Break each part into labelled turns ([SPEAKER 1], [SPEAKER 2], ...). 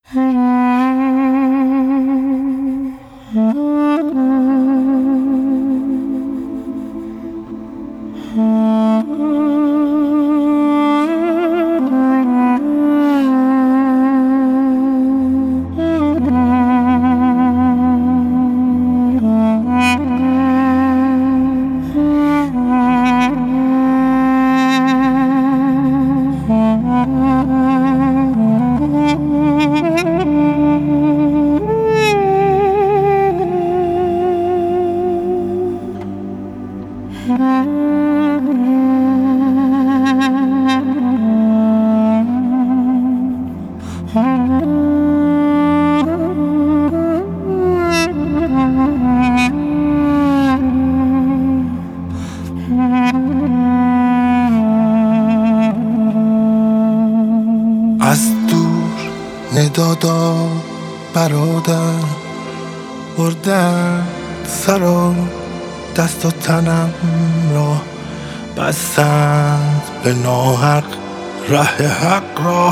[SPEAKER 1] از دور ندادا برادر بردن سر و دست و تنم را، بستند به ناحق ره حق را،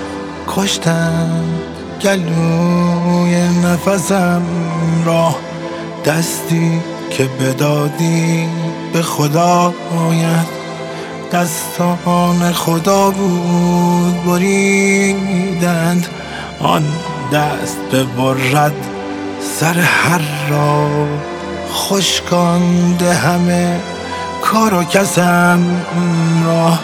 [SPEAKER 1] کشتند گلوی نفسم را. دستی که بدادی به خدایت، دستان خدا بود بریدند. آن دست ببرد سر هر را، خشکانده همه کار و کسم را.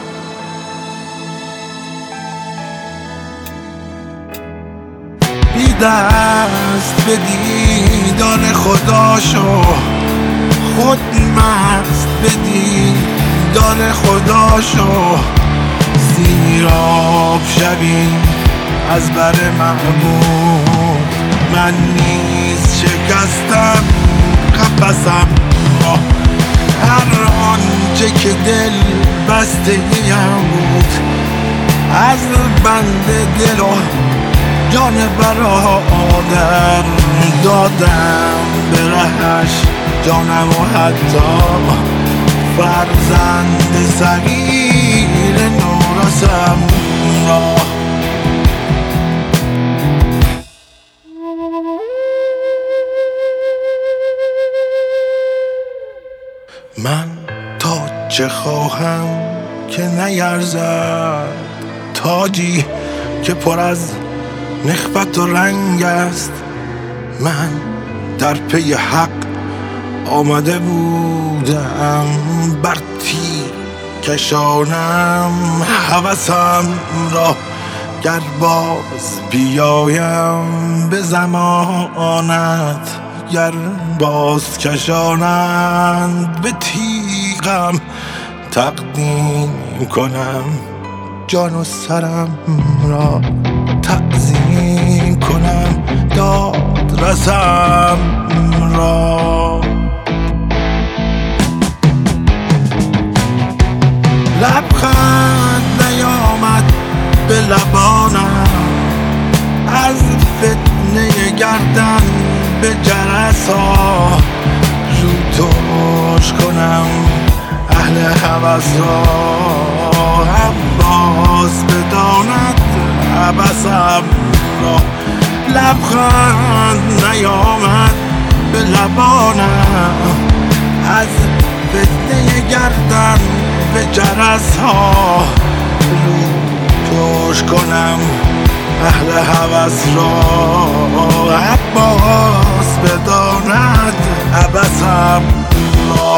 [SPEAKER 1] بی دست به دیدار خدا شو، خود مست به دیدار خدا شو. سیراب شوی از بر محبوب، من نیز شکستم قفسم را. هر آنچه که دل بسته ایم بود، از بند دل و جان برادر دادم به رهش جانم و حتی فرزند صغیر نورسم را. من تا چه خواهم که نیرزد، تاجی که پر از نخوت و رنگ است. من در پی حق آمده بودم، بر تیر کشانم هوسم را. گر باز بیایم به زمانت، گر باز کشانند به تیغم، تقدیم کنم جان و سرم را. تعظیم کنم داد رسم را. لبخند نیامد به لبانم، از فتنه گردن به جرس ها. رو توش کنم اهل هوس را، عباس بداند عبسم را. لبخند نیامد به لبانم، از فتنه گردن به جرس ها. رو توش کنم اهل هوس را، عباس بداند عبسم را.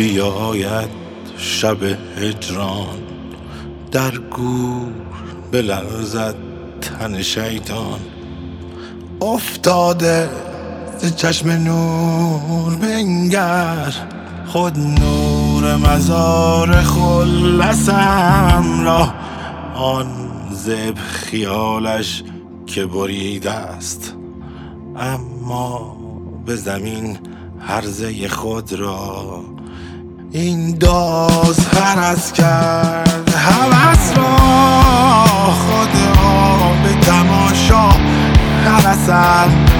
[SPEAKER 1] بیاید شب هجران، در گور بلرزد تن شیطان. افتاده ز چشم نور بنگر، خود نور مزار خلصم را. آن زب خیالش که بریده است، اما به زمین هرزه خود را. این داز هرس کرد هوس را، خود را به تماشا هرسم.